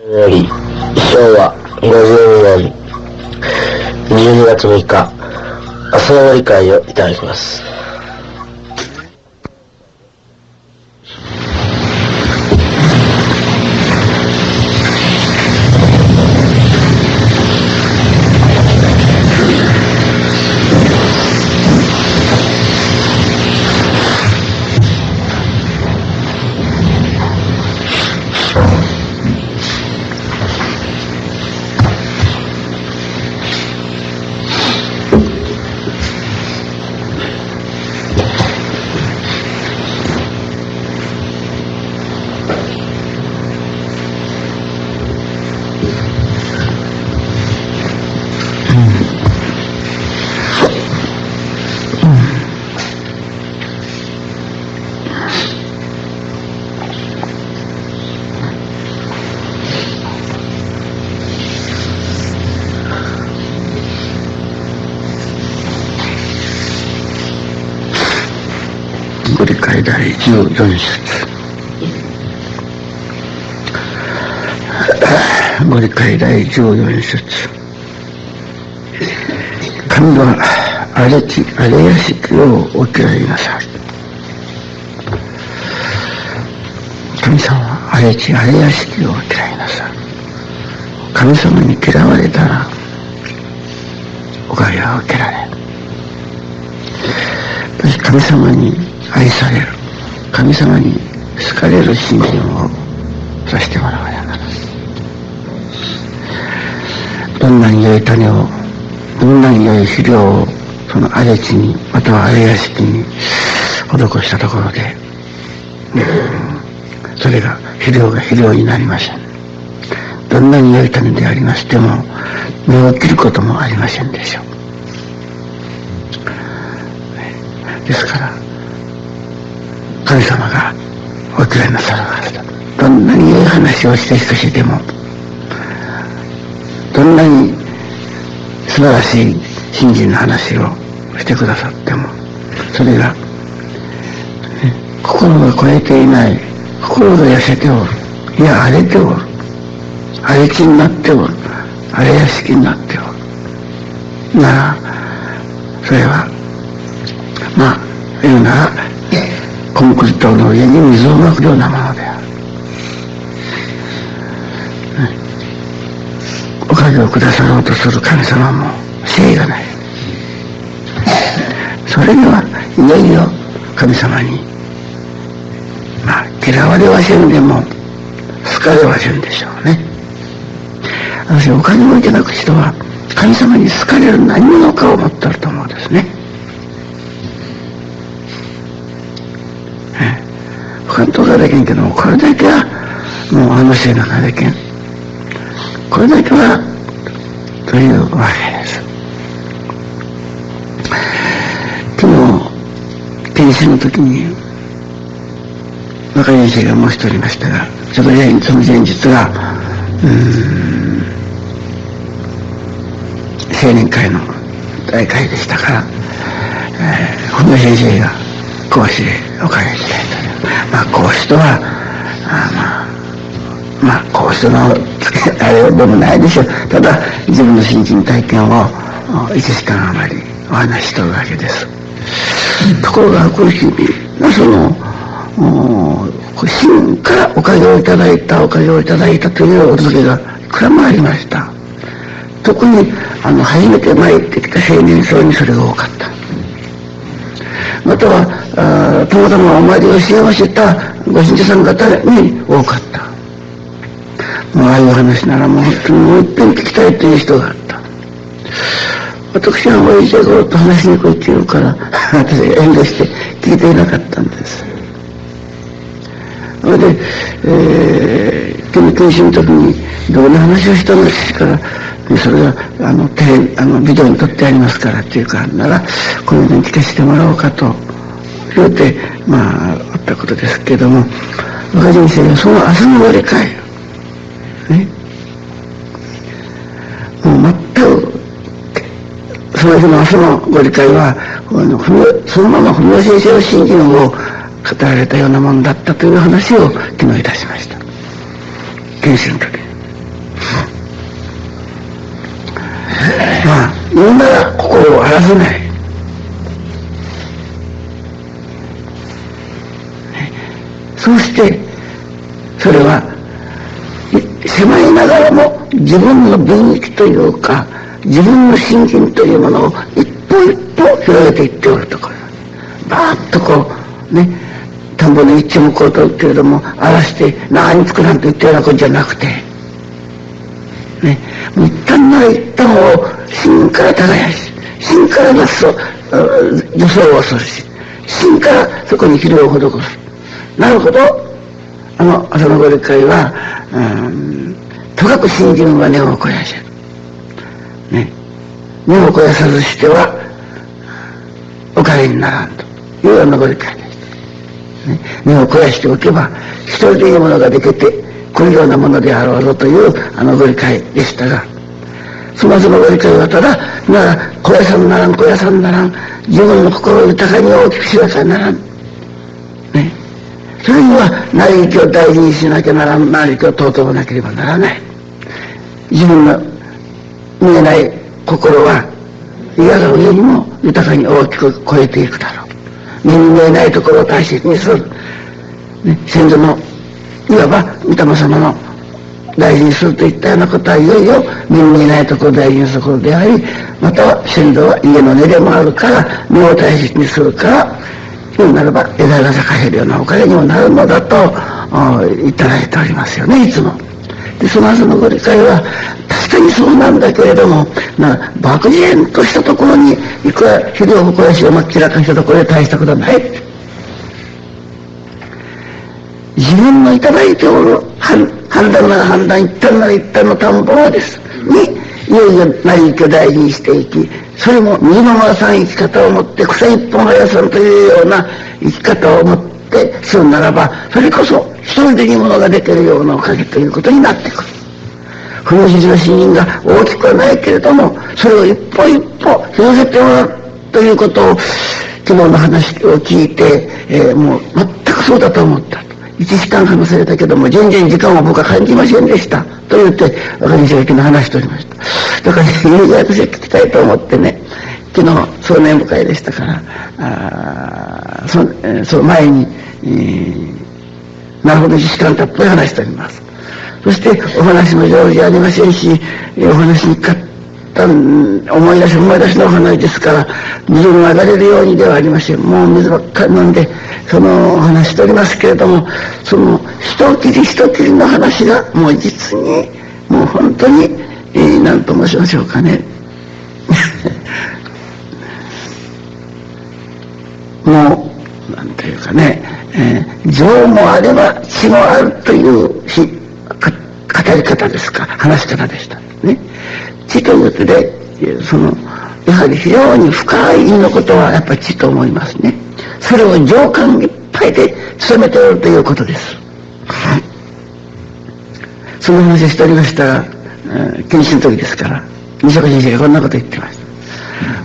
より昭和52年12月6日朝の理解をいただきます。 ご理解第14節。ご理解第14節。神は荒れ屋敷をお嫌いなさる。神様は荒れ屋敷をお嫌いなさる。神様に嫌われたらおかげは受けられる。神様に愛される、神様に好かれる信心をさせてもらわなきゃならない。どんなに良い種を、どんなに良い肥料をその荒れ地にまたは荒れ屋敷に施したところで、それが肥料になりません。どんなに良い種でありましても芽を切ることもありませんでしょう。ですから神様がお嫌いなさるはずだ。どんなに良い話をしても、どんなに素晴らしい信心の話をしてくださっても、それが、心が超えていない、心が痩せておる、いや荒れておる、荒れ地になっておる、荒れ屋敷になっておるなら、それは言うならコンクリートの上に水をまくようなものである。おかげをくださろうとする神様も誠意がない。それにはいよいよ神様に嫌われはせんでも好かれはせんでしょうね。私お金をいただく人は神様に好かれる何者かを持っていると思うんですね。他のところはできんけども、これだけはもうあの人なんかできん。これだけはというわけです。昨日研修の時に若い先生が申しておりましたが、その前日が青年会の大会でしたから、本田先生が講師でおかげいただいた。講師とは講師のあれでもないでしょう。ただ自分の信心体験を1時間余りお話ししておるわけです。ところがこの日その真からおかげをいただいたというお届けがいくらもありました。特に初めて参ってきた青年層にそれが多かった。またはたまたまお参りをし合わせたご信者さん方に多かった。ああいう話ならもう本当にもう一遍聞きたいという人があった。私はもう一度と話しにくいっていうから私は遠慮して聞いていなかったんです。それで、研修の時にどんな話をしたのからそれがビデオに撮ってありますからっていうかならこのように聞かせてもらおうかと言うてあったことですけども、若先生はその朝のご理解ね、もう全くその日の朝のご理解はそのまま文雄先生の信心を語られたようなものだったという話を昨日いたしました。研修の時に言うなら心を荒らせない。そうしてそれは狭いながらも自分の分域というか自分の心筋というものを一歩一歩広げていっておるところ、バーッとこうね、田んぼの一目を取るけれども荒らして何作らんと言ったようなことじゃなくてね、一旦なら一旦を心から耕し、心から助走をするし、心からそこに肥料を施す。なるほど、朝のご理解はとかく信心は根を肥やせる、ね、根を肥やさずしてはお金にならんというようなご理解です、ね、根を肥やしておけば一人でいいものができてこのようなものであろうぞというご理解でしたが、そのご理解はただなら肥やさんならん肥やさんならん、自分の心を豊かに大きくしなきゃならん、ね、それには内力を大事にしなきゃならん、内力を尊ばなければならない。自分の見えない心は嫌が上にも豊かに大きく超えていくだろう。目に見えないところを大切にする、ね、先祖のいわば御霊様の大事にするといったようなことはいよいよ目に見えないところを大事にすることであり、または先祖は家の根でもあるから目を大切にするから言うならば枝が咲かせるようなおかげにもなるのだといただいておりますよね、いつも。でその後のご理解は確かにそうなんだけれども、漠然としたところにいくら肥料を肥やしをまっきらかしたところで大したことはない。自分のいただいておる判断なら判断、一旦なら一旦の田んぼはですにいよいよ内力を大事にしていき、それも右の回さん生き方を持って草一本生やさんというような生き方を持ってするならば、それこそ一人でいいものができるようなおかげということになってくる。不老心の信心が大きくはないけれども、それを一歩一歩広げておるということを昨日の話を聞いて、もう全くそうだと思った。1時間話されたけども全然時間を僕は感じませんでしたと言って若西が昨日話しておりました。だからね、いろいろ私は聞きたいと思ってね、昨日壮年会でしたからその前に、なるほど1時間たっぷり話しております。そしてお話も上手じゃありませんし、お話に勝った思い出しのお話ですから水が流れるようにではありません。もう水ばっかり飲んでそのお話しておりますけれども、その一切り一切りの話がもう実にもう本当に何と申しましょうかねもうなんというかね、情もあれば知もあるという語り方ですか、話し方でしたね。知ということでやはり非常に深い意味のことはやっぱり知と思いますね。それを情感いっぱいで務めておるということです。その話をしておりましたら、研修の時ですから西岡先生がこんなこと言ってました。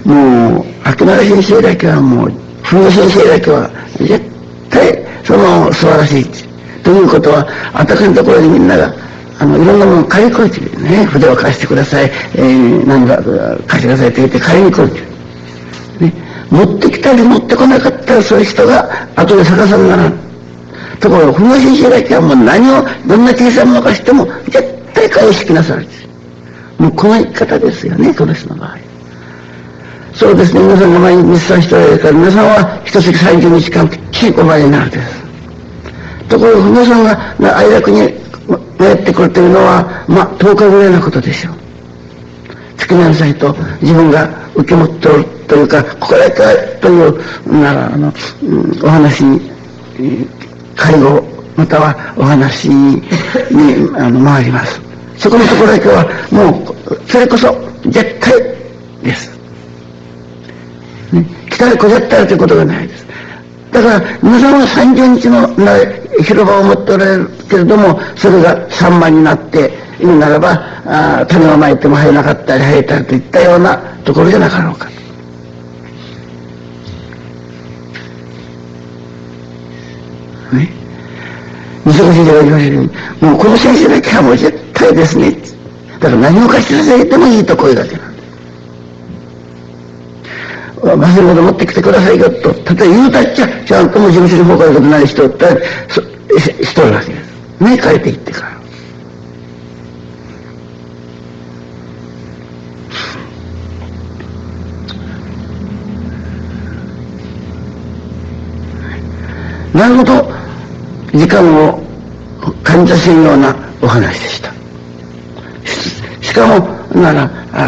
もう秋原先生だけはもう文先生だけは絶対素晴らしいということは、あたかのところにみんながいろんなものを借り来いというね、筆を貸してください、何か貸してくださいと言って借りに来いという、ね、持ってきたり持ってこなかったらそういう人が後で逆さにならん。ところが文先生だけはもう何をどんな小さいものかしても絶対返しきなさる。もうこの生き方ですよね、この人の場合。そうですね、皆さんが毎日日産しておられるから、皆さんは一月30日間きっちりお参りになるです。ところが皆さんが愛楽にやってくるというのは10日ぐらいのことでしょう。月何歳と自分が受け持っておるというか、ここだけというならお話に介護またはお話に回ります。そこのところだけはもうそれこそ絶対です、ね、来たらこざったらということがないです。だから皆さんは30日の広場を持っておられるけれども、それが3万になっているならば種をまいても生えなかったり生えたりといったようなところじゃなかろうか。ね、西岡先生が言われるように、もうこの先生だけはもう絶対ですね。だから何を貸し出されてもいいと声だけなんです。 忘れ物持ってきてくださいよと、たとえ言うたっちゃ、ちゃんとも事務所に他のことない人ったら、しとるわけです。ね、帰っていってから。なるほど、時間を感じさせるようなお話でした。しかも、なら、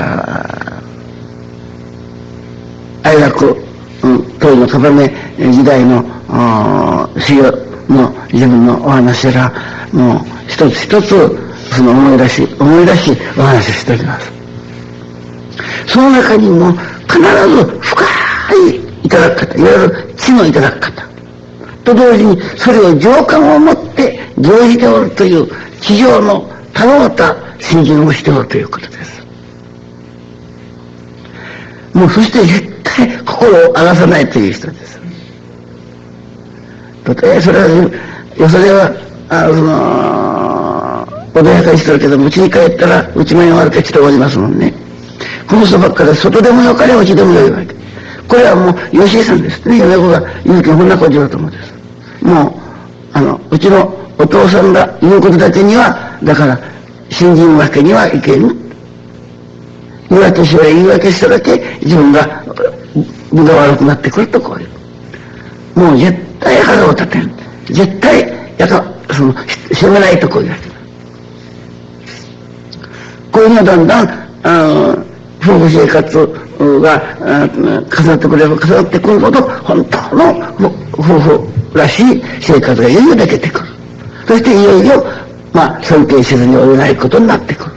愛楽、当時のカバメ時代の修行の自分のお話ら、もう一つ一つその思い出しお話をしております。その中にも必ず深いいただく方、いわゆる知のいただく方と同時にそれを情感を持って行じておるという地上の多ろうた信心をしておるということです。もうそして絶対心を荒らさないという人です。とてそれはよそでは穏やかにしてるけども、家に帰ったら内前に悪けしておりますもんね。この人ばっかり外でもよかれ内でもよいわけ。これはもう吉井さんですね。米子が言うけどこんなことだと思うんです。もううちのお父さんが言うことだけには、だから信じるわけにはいけん。言い訳しろ言い訳しただけ自分が分が悪くなってくるとこういう。もう絶対腹を立てん。絶対責めないとこういうわけ。こういうのはだんだん夫婦生活が重なってくれば重なってくるほど本当の夫婦らしい生活がいよいよできてくる。そしていよいよ尊敬せずにおれないことになってくる。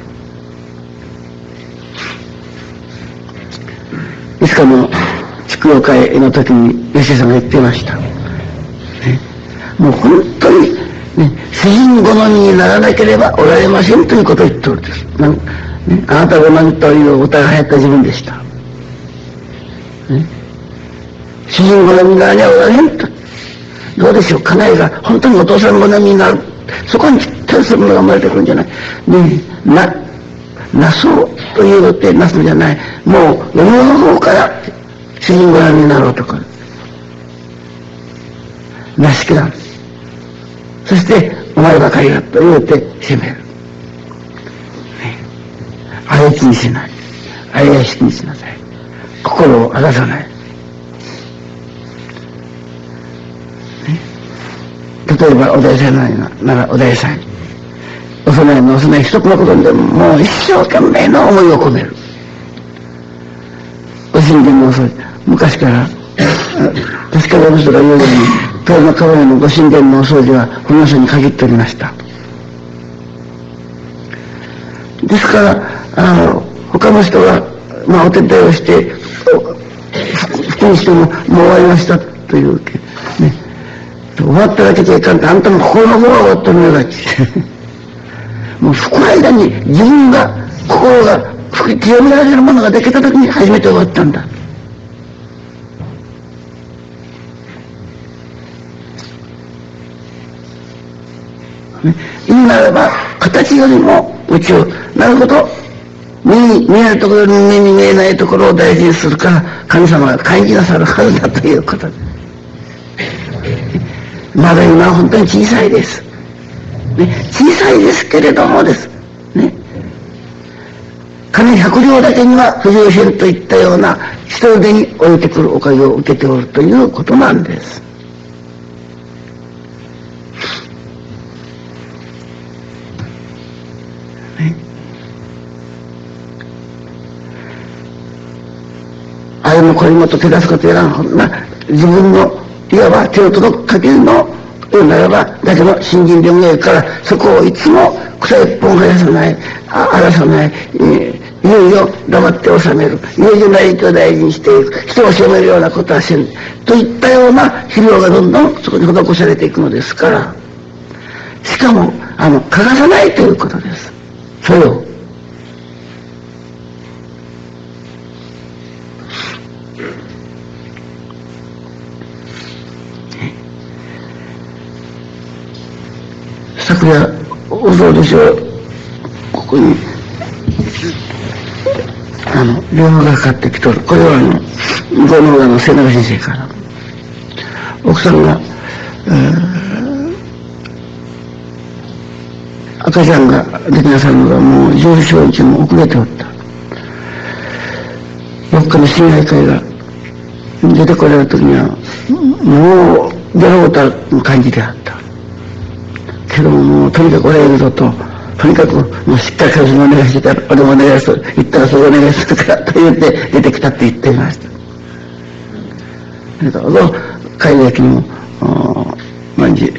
いつかの築養会の時に吉井さんが言っていました、ね、もう本当に、ね、世人好みにならなければおられませんということを言っておるんです、ね、あなたが何という歌が流行った自分でした、ね、世人好みにならにゃおられんと。どうでしょう、家内が本当にお父さん好みになる、そこにぴったりするものが生まれてくるんじゃない、ね、なそうというってなすのじゃない、もう世の方から世人好みになろうとかなしきらん。そしてお前ばかりだと言うて責める、ね、あれ気にしない、あれやしきにしなさい、心を荒らさない、ね、例えばお大さんならお大さん、お供えのお供え一つのことにでももう一生懸命の思いを込める。ご神殿のお掃除、昔から確かにあの人が言うように東の川のご神殿のお掃除はこの人に限っておりました。ですから他の人がお手伝いをして服にしてももう終わりましたというわけ、ね、終わっただけじゃいかんと、あんたの心の方が終わったのよだちもうそこの間に自分が心が清められるものができた時に初めて終わったんだ。意味ならば形よりも宇宙、なるほど、目に見えるところより目に見えないところを大事にするから神様が感じなさるはずだということで、まだ今は本当に小さいです、ね、小さいですけれどもですね、金100両だけには不条心といったような人腕に置いてくるおかげを受けておるということなんです。あれもこれもと手出すことやらん、ほんな自分のいわば手を届く限りのならばだけの信心でもないから、そこをいつも草一本生やさない、荒らさない、いよいよ黙って収める、いよいよ内力を大事にしていく、人を責めるようなことはせんといったような肥料がどんどんそこに施されていくのですから、しかも欠かさないということです。それを昨夜おそうでしょう、ここに電話がかかってきとる。これは五能田の瀬長先生から。奥さんが、赤ちゃんができなさるのがもう14日も遅れておった。4日の信頼会が出てこられる時にはもう出ろうた感じであった。けどもうとにかく俺がいるぞと、とにかくもうしっかり彼女お願いしてたら、俺もお願いする、言ったらそれお願いするからと言って出てきたって言っていました。どうぞ帰り駅にも毎日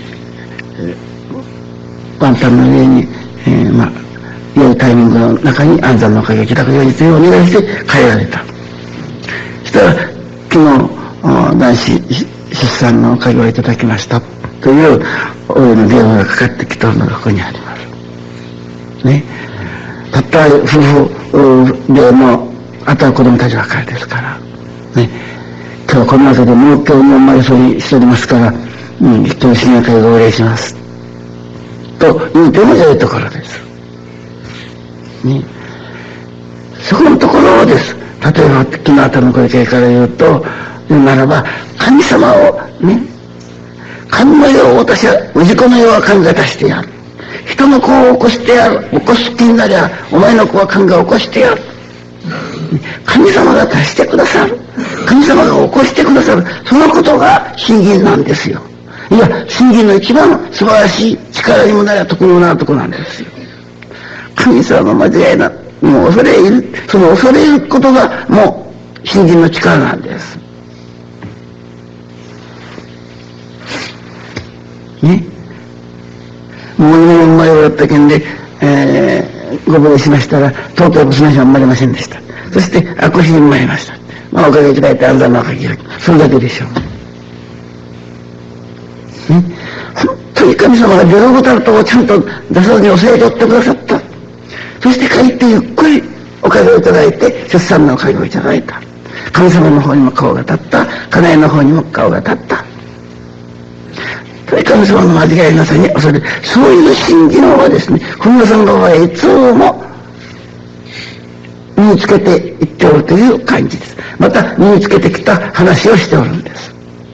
ワンタンの上に、良いタイミングの中に安産のおかげをいただくようにというお願いして帰られた。そしたら昨日男子出産のおかげをいただきましたという親の電話がかかってきたのがここにありますね。たった夫婦でもあとは子供たちばかりですからね。今日この中でもう今日もまりそうにしておりますから、今日信仰会をお礼しますと言うても良いところですね。そこのところです。例えば昨日あたりの声から言うと、ならば神様をね、神の世を私は氏子の世は神が出してやる、人の子を起こしてやる、起こす気になりゃお前の子は神が起こしてやる、神様が出してくださる、神様が起こしてくださる、そのことが信心なんですよ。いや、信心の一番素晴らしい力にもなりゃ得にもなるところなんですよ。神様の間違いな、もう恐れ入る、その恐れ入ることがもう信心の力なんです。ね。もう2年前だった件で、ご無礼しましたら、とうとう娘さん生まれませんでした。そして、子妃に生まれました。おかげいただいて安産のおかげを、それだけでしょう。ね。本当に神様が出ることあるとちゃんと出さずに抑えておってくださった。そして帰ってゆっくりおかげをいただいて、出産のおかげをいただいた。神様の方にも顔が立った。家内の方にも顔が立った。神様の間違いなさに恐れ、そういう信じのはですね、文野さんの場合いつも身につけていっておるという感じです。また身につけてきた話をしておるんです。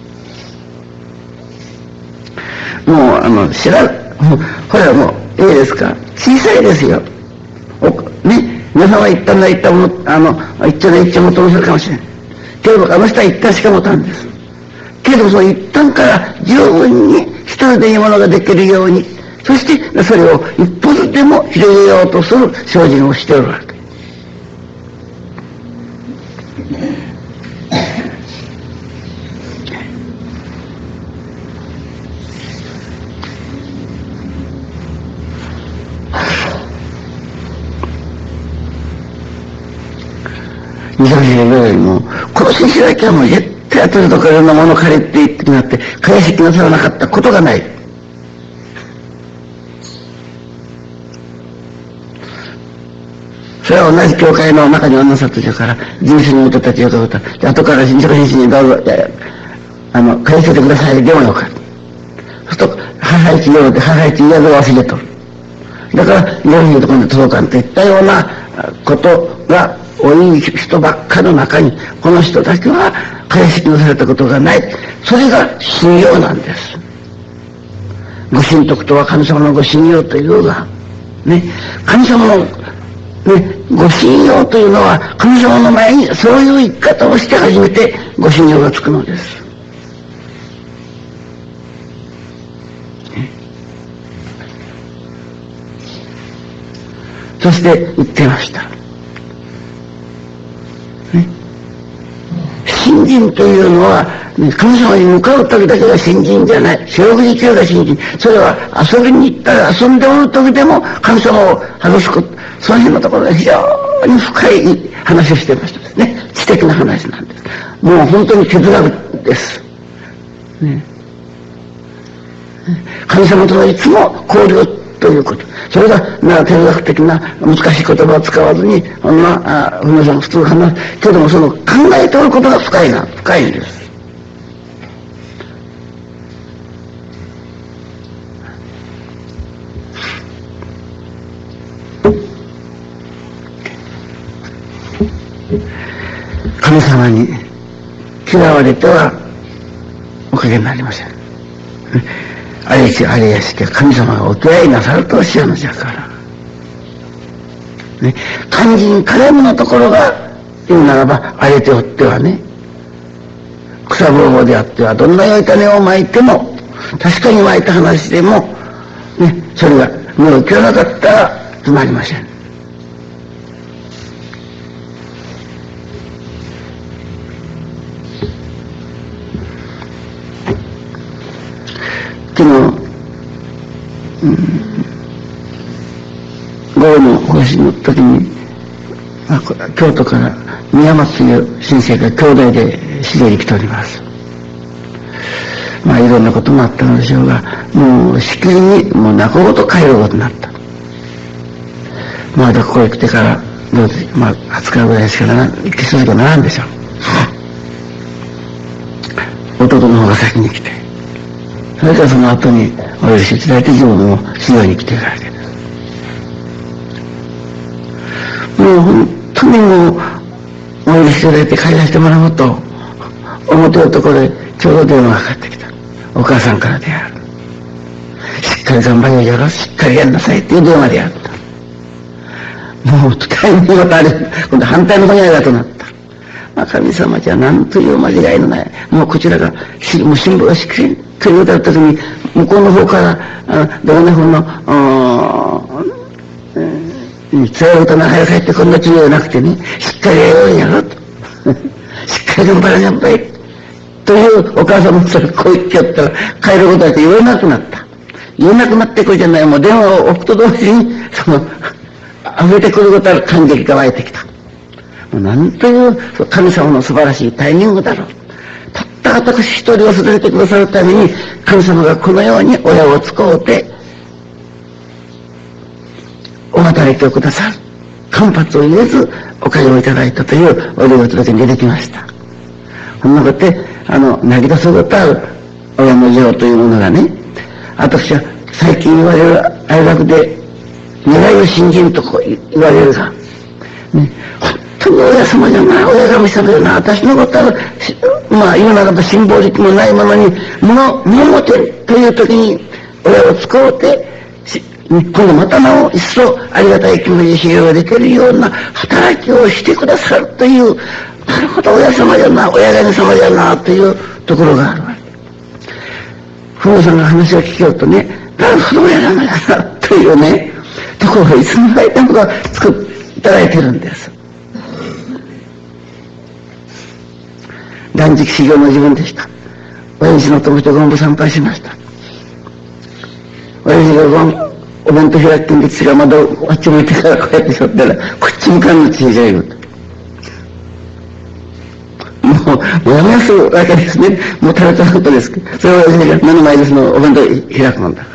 もう知らん、ほらもういいですか、小さいですよ。ね、皆さんは言ったんだ言ったもの、言っちゃない言っちゃもともするかもしれない。けどあの人は言ったしかもたんです。けどその一旦から十分に一人でいいものができるように、そしてそれを一歩ずつでも広げようとする精進をしておるわけ。20年ぐらいもこの先生だけはもう絶対後でとかいろんなもの借りていってなって返しきなさらなかったことがない。それは同じ教会の中に女さとじゃから人生の人たちよかった。後から新宿先生にどうぞ返せてくださいでもよかった。そうすると母一夜で母一夜で忘れとる。だから4人のところに届かんといったようなことが多い人ばっかの中にこの人だけは返しなされたことがない。それが信用なんです。ご神徳とは神様のご信用というがね、神様のね、ご信用というのは神様の前にそういう生き方をして初めてご信用がつくのです。そして言っていました。信心というのは、神様に向かう時だけが信心じゃない。四六時中が信心。それは遊びに行ったら遊んでおる時でも神様を外すこと、その辺のところで非常に深い話をしていましたですね。知的な話なんです。もう本当に哲学です。ね、神様とのいつも交流ということ。それが哲学的な難しい言葉を使わずに、皆さん普通話すけども、その考えておることが深いんです。 神様に嫌われてはおかげになりません。あれしあれやしき神様がお嫌いなさるとおっしゃるのじゃから。ね、肝心彼ものところが言うならば荒れておってはね、草ぼうぼうであってはどんな良い種をまいても、確かにまいた話でも、ね、それが目を切らなかったらつまりません。昨日、午後のお越しの時に、京都から宮松という先生が兄弟で指導に来ております。いろんなこともあったのでしょうが、もうしきりにもう泣くごと帰ることになった。まだここへ来てからどうです20日ぐらいしか行き続けならんでしょう。弟の方が先に来て、それからその後にお許しいただいて自分も指導に来ているわけです。もう本当にもうお許しいただいて帰らせてもらおうと思っているところでちょうど電話がかかってきた。お母さんからである。しっかり頑張りをやろう、しっかりやんなさいっていう電話であった。もうタイミングがあれ、今度反対の方にありがとなった。神様じゃ何という間違いのない。もうこちらが、もう新聞がしっかり来るだった時に、向こうの方から、どこの方の、強い歌の早く帰ってこんな治療じゃなくてね、しっかりやろうやろと。しっかり頑張ら頑張れ。というお母さんもそれこう言ってやったら帰ることだって言えなくなった。言えなくなってくるじゃない。もう電話を置くと同時に、溢れてくることは感激が湧いてきた。もうなんという神様の素晴らしいタイミングだろう。たった私一人を育ててくださるために、神様がこのように親を使うて、お働きをくださる。間髪を入れずおかげをいただいたというお礼を届けに出てきました。こんなことで、投げ出すことある親の情というものがね、私は最近言われる愛楽で、願いを信じるとこう言われるが、ね、本当に親様じゃない、親神様じゃない、私のことは、言うならば辛抱力もないものに、物持てという時に親を使うて、今度またなお一層ありがたい気持ち修行ができるような働きをしてくださるという、なるほど親様じゃな、親神様じゃなというところがあるわけ。父母さんが話を聞きようとね、なるほど親様じゃなというね、ところをいつも間もが作っていただいているんです。断食修行の自分でした。親父の友とゴンボ参拝しました。親父がお弁当開きんで血がまだあっち向いてからこうやってしょったら、こっち向かんの血がいると。もうやめやすいわけですね。もう食べたことですけど、それは親父が目の前ですのお弁当開くもんだから。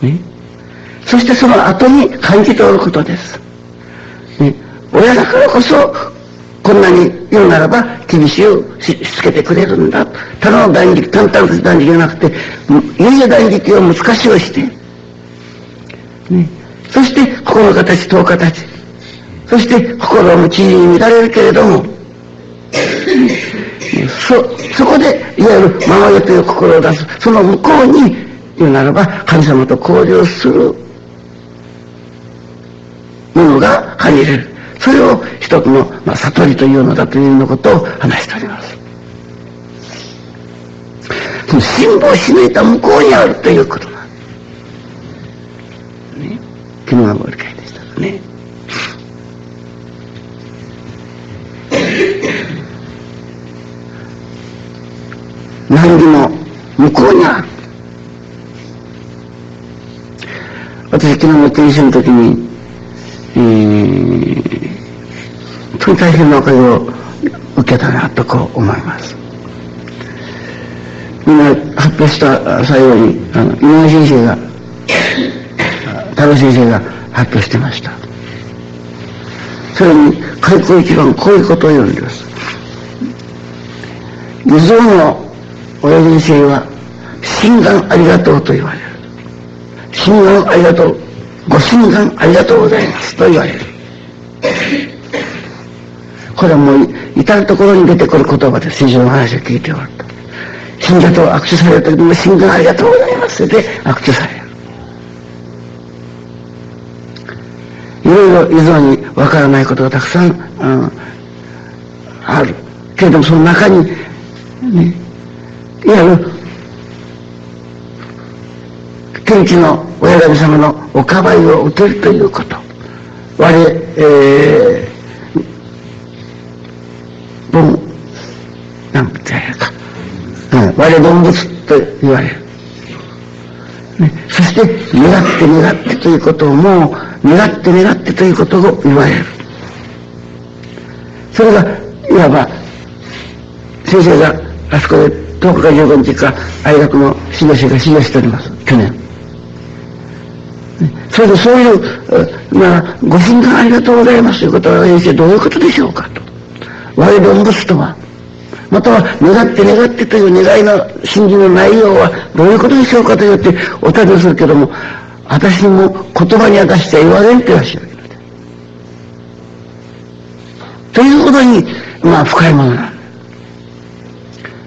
ね。そしてその後に感じておることです。ね。親だからこそ、こんなに言うならば厳しくしつけてくれるんだ。ただの断食、淡々と断食じゃなくて、いよいよ断食を難しをして、ね、そして心の形、頭形、そして心も地位に乱れるけれども、そこでいわゆる守りという心を出す、その向こうに言うならば神様と交流するものが感じれる。それを一つの、悟りというのだというようなことを話しております。その辛抱し抜いた向こうにあるということなんです。ね。昨日のご理解でしたかね。何にも向こうにある。私昨日の研修の時に、本当に大変なおかげを受けたなとこう思います。みんな発表した最後に井上先生が太郎先生が発表してました。それに開口一番こういうことを言うんです。地蔵の親先生は心願ありがとうと言われる。心願ありがとう、ご心願ありがとうございますと言われる。 これはもう至るところに出てくる言葉で聖書の話を聞いておると。信者と握手されるときも、信者ありがとうございますで握手される。いろいろ以上にわからないことがたくさん、ある。けれどもその中に、ね、いわゆる天地の親神様のおかばいを受けるということ。なんて言うか。我論仏と言われる。ね、そして願ってということをもう願ってということを言われる。それがいわば先生があそこで10日か15日か愛学の指導者が指導しております。去年。それでそういう、ご神願ありがとうございますということは先生どういうことでしょうかと。我論仏とはまたは願ってという願いの信じの内容はどういうことでしょうかと言ってお尋ねするけども、私にも言葉に明かしては言われんといらっしゃるので。ということに、深いものなんです。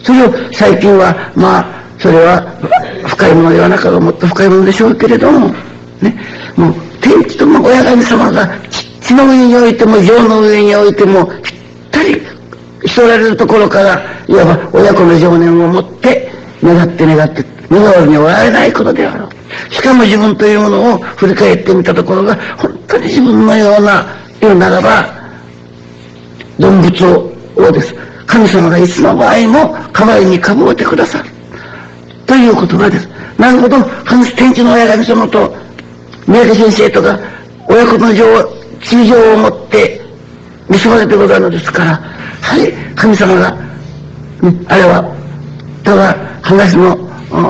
それを最近は、それは深いものではなくもっと深いものでしょうけれども、ね、もう天地とも親神様が地の上においても情の上においてもぴったりしておられるところから、いわば親子の情念を持って願って願わずにおられないことであろう。しかも自分というものを振り返ってみたところが本当に自分のような言うならば論仏をです。神様がいつの場合もかばいにかぶってくださるという言葉です。なるほど、天地の親神様と三宅先生とか親子の地情を持って結ばれてござるのですから、はい、神様が、あれはただ話の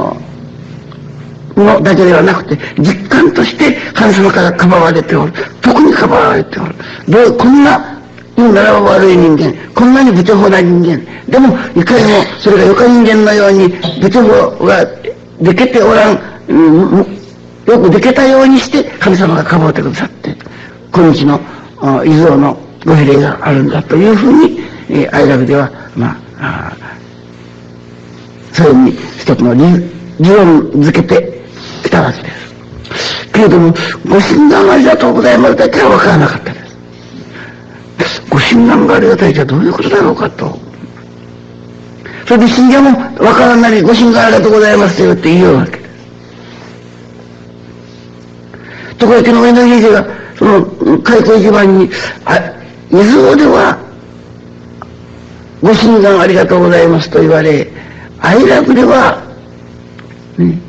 だけではなくて実感として神様からかばわれておる。特にかばわれておる。こんな言うならば悪い人間、こんなに不調法な人間でもいかにもそれがよか人間のように不調法ができておらん、よくできたようにして神様がかばってくださって今日の伊蔵のご比例があるんだというふうに愛楽ではそういうふうに一つの理論づけてきたわけです。けれどもご神願ありがとうございますだけは分からなかったです。ご神願がありがたいじゃどういうことだろうかと。それで信者も分からんなりご神願ありがとうございますと言って言うわけです。ところが昨日上野先生がその開口一番に伊豆ではご神願ありがとうございますと言われ、愛楽では、ね、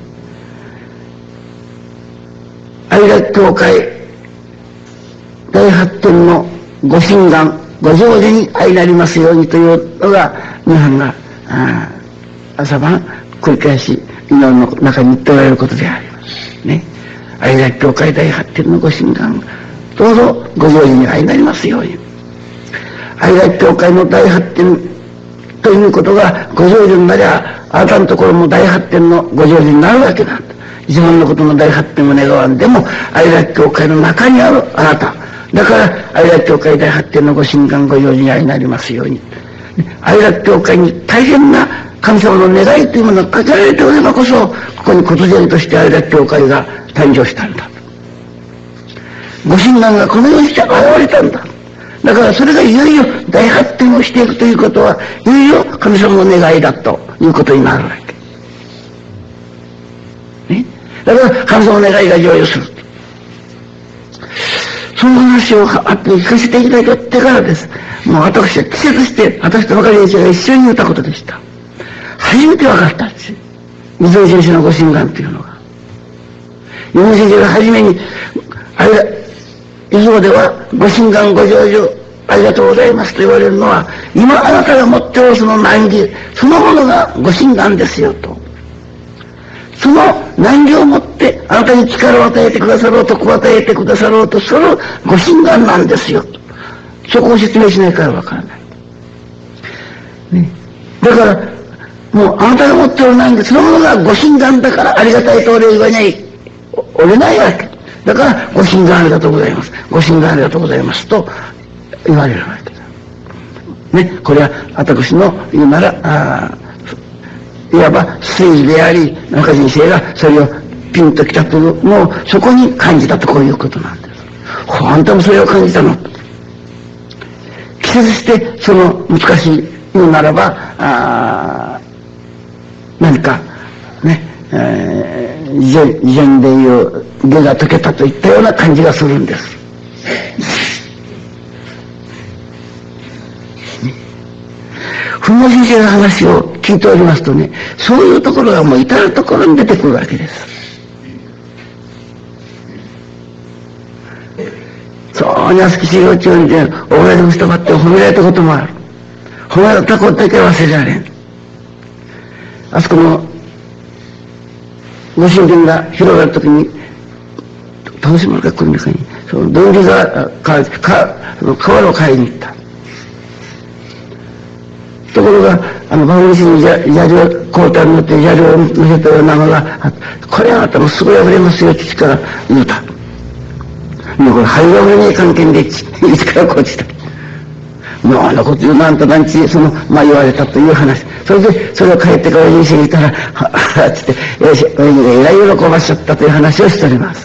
愛楽教会大発展のご神願ご成就に相なりますようにというのが皆さんが朝晩繰り返し祈りの中に言っておられることでありますね。愛楽教会大発展のご神願どうぞご成就に相なりますように。愛楽教会の大発展ということがご成就になりゃあなたのところも大発展のご成就になるわけだ。自分のことの大発展を願わんでも愛楽教会の中にあるあなただから愛楽教会大発展のご神願ご成就に相なりますように。愛楽教会に大変な神様の願いというものがかけられておればこそここに忽然として愛楽教会が誕生したんだ。ご神願がこのようにして現れたんだ。だからそれがいよいよ大発展をしていくということはいよいよ神様の願いだということになるわけ、ね、だから神様の願いが成就する。その話を後で聞かせていただいてからです。もう私は季節して私と若い先生が一緒に言ったことでした。初めて分かったんですよ。水尾先生のご神願というのが。水尾先生が初めに以上ではご神願ご成就ありがとうございますと言われるのは今あなたが持っておるその難儀そのものがご神願ですよと。その難儀をもってあなたに力を与えてくださろうとこう与えてくださろうとそのご神願なんですよと。そこを説明しないからわからない、ね、だからもうあなたが持っておる難儀そのものがご神願だからありがたいとお礼言わないおれないわけだからご神願ありがとうございますご神願ありがとうございますと言われるわけだ。 ね、これは私の言うなら、いわば推理であり、中人生がそれをピンときたというのをそこに感じたとこういうことなんです。あんたもそれを感じたの。季節してその難しい言うならば、何かね、以前でいう下が解けたといったような感じがするんです。文野先生の話を聞いておりますとね、そういうところがもう至るところに出てくるわけです。そうに厚き修行中にね、親でも人ばって褒められたこともある。褒められたことだけは忘れられん。あそこのご神殿が広がるときに、楽しむ学校の中に、その道理が川を買いに行った。ところが、番組に砂利を、交代に乗って砂利を乗せたようなのが、これはあなたもすぐ破れますよ、父から言うた。もうこれ、灰が俺に関係で、一からこっちだ。もうあんなこと言うな、あんたなんち、言われたという話。それで、それを帰ってから人生にいたら、つって、親父がえらい喜ばしちゃったという話をしております。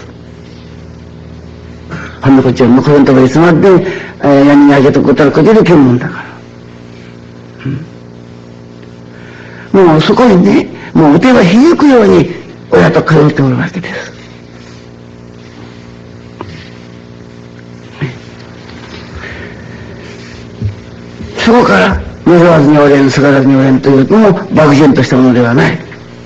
あんなこっちは、これのところいつまで、闇にあげとくことはこれできるもんだから。もうそこにね、もう腕はひゆくように親と通っておるわけです。そこから望わずにおれん、すがらずにおれんというのも漠然としたものではない。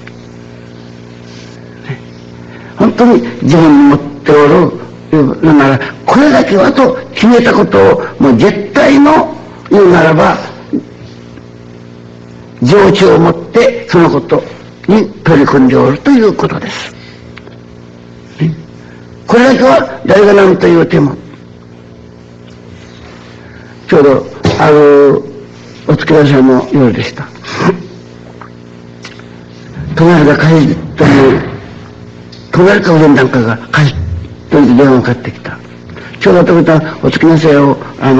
本当に自分に持っておるのなら、これだけはと決めたことをもう絶対の言うならば、情緒を持ってそのことに取り組んでおるということです。これだけは誰が何と言うても、ちょうどあるお付き合いさんの夜でした。隣が帰りという、隣か上なんかが帰りという電話がかかってきた。ちょうどお付き合いさんを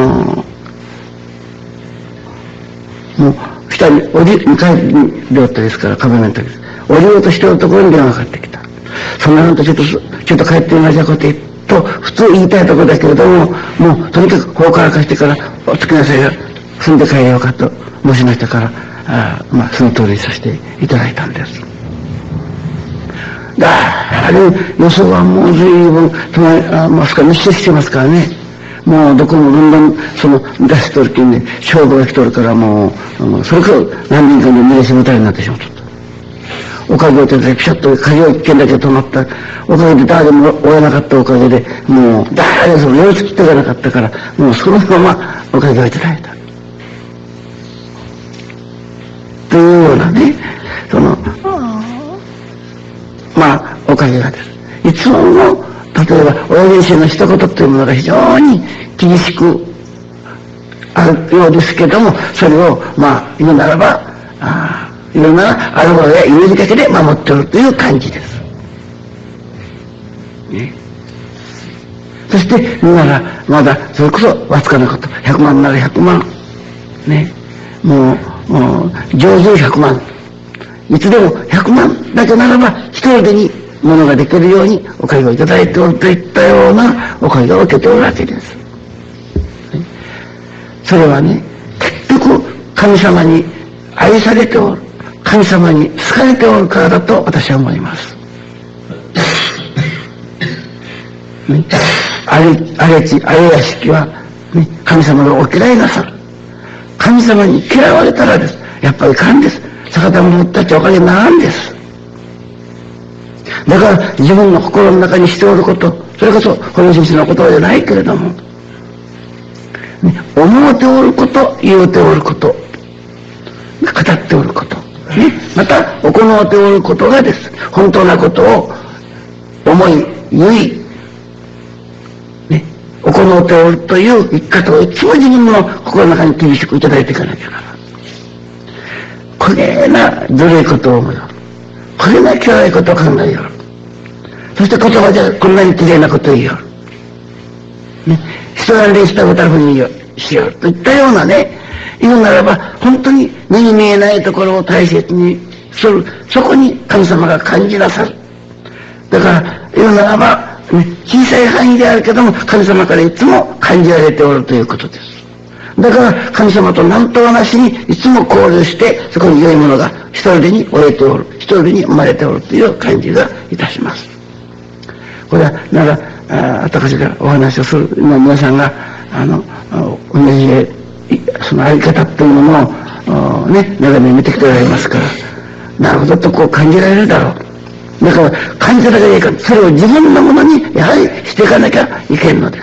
もう下に2階に出ったですから、壁面の時です。降りようとしておるところに電話がかかってきた。そんなのとちょっと帰ってみましょうかと普通言いたいところだけれども、もうとにかく法から貸してからお付きなさいが住んで帰れようかと申しましたから、その通りにさせていただいたんです。あれ予想はもう随分密集してますからね。もうどこもどんどん出しとるけんね、勝負が来とるからもう、それこそ何人かの見出し舞台になってしまった。おかげを手伝い、ピシャッと鍵を一軒だけ止まった。おかげで誰も追えなかったおかげで、もう誰も寄りつきてがなかったから、もうそのままおかげをいただいた。というようなね、おかげがです。いつもの、例えば、親先生の一言というものが非常に厳しくあるようですけども、それを、言うならば、あるものやイメージだけで守っておるという感じです。ね。そして、言うなら、まだ、それこそわずかなこと、100万なら100万。ね。もう、上手100万。いつでも100万だけならば、一人でにものができるようにおかげをいただいておるといったようなおかげを受けておるわけです。それはね、結局神様に愛されておる、神様に好かれておるからだと私は思います。ね、あれやしきは、ね、神様がお嫌いなさる。神様に嫌われたらです。やっぱりかんです。逆田もったっちゃおかげにならんです。だから自分の心の中にしておること、それこそこの先生の言葉じゃないけれども、ね、思うておること、言うておること、語っておること、ね、また行うておることがです。本当なことを思い、言い、ね、行うておるという生き方をいつも自分の心の中に厳しくいただいていかなきゃならない。これなずるいことを思うよ。これな汚いことを考えよう。そして言葉でこんなに綺麗なことを言いよう。ね、人が礼したことはふうにしようといったようなね、 言うならば、本当に目に見えないところを大切にする。そこに神様が感じなさる。だから、言うならば、小さい範囲であるけども、神様からいつも感じられておるということです。だから、神様と何とはなしにいつも交流して、そこに良いものが一人でに折れておる。一人でに生まれておるという感じがいたします。これは、私がお話をする、今皆さんが、同じそのあり方というものを、長年見てきておられますから、なるほどとこう感じられるだろう。だから、感じられないから、それを自分のものに、やはりしていかなきゃいけんのです。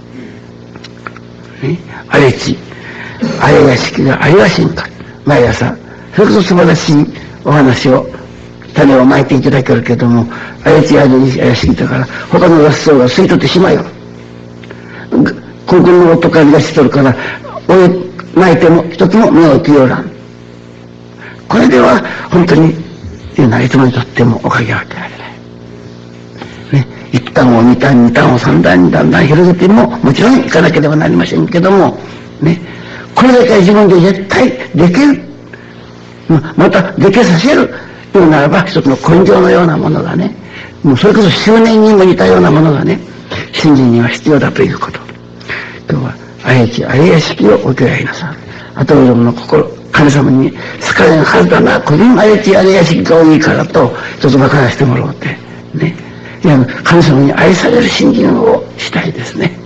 荒れ地、荒れ屋敷がありはしんか。毎朝、それこそ素晴らしいお話を、種をまいていただけるけども、荒れ地荒れ屋敷だから、他の雑草が吸い取ってしまうよ。ここの音かりがしとるから、まいても一つも芽を起きよらん。これでは、本当に、いつまでとってもおかげは受けられない。一段を二段、二段を三段にだんだん広げても、もちろん行かなければなりませんけども、これだけ自分で絶対できる。また、できさせる。言うならば、一つの根性のようなものがね、もうそれこそ執念にも似たようなものがね、信心には必要だということ。今日は、荒れ地、荒れ屋敷をお受けられなさる。あとの心、神様に好かれんはずだな、個人荒れ地、荒れ屋敷が多いからと、一つ分からせてもらおうって。いや、神様に愛される信心をしたいですね。